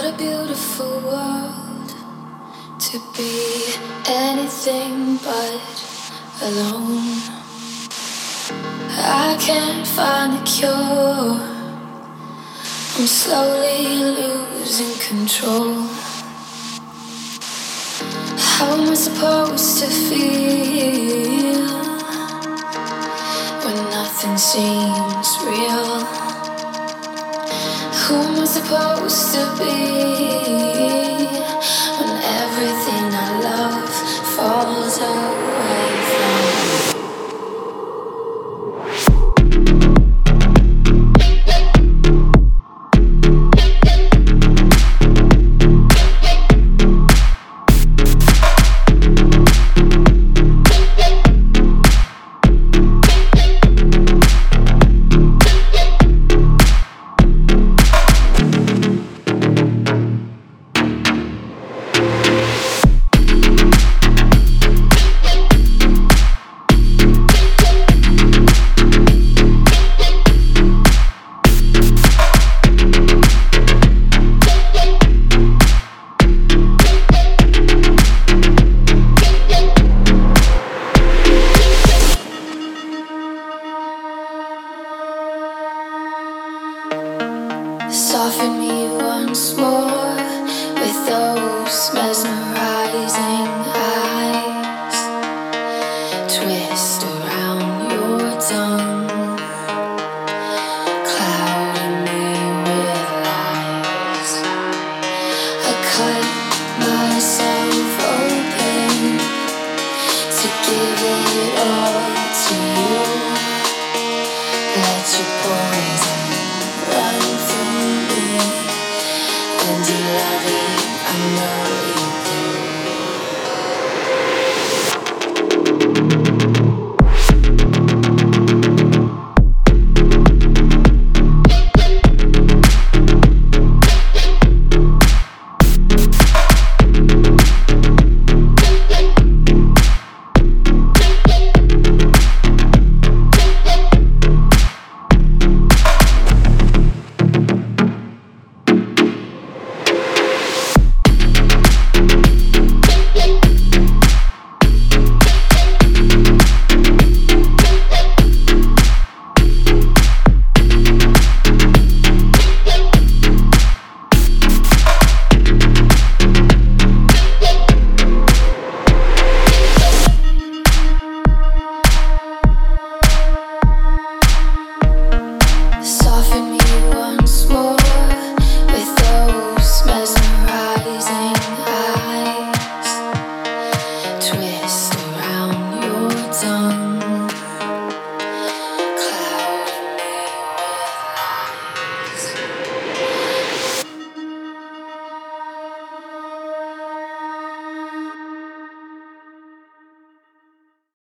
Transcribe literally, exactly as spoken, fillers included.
a beautiful world to be anything but alone. I can't find a cure. I'm slowly losing control. How am I supposed to feel when nothing seems real? Who am I supposed to be when everything I love falls away from me? Soften me once more with those smells.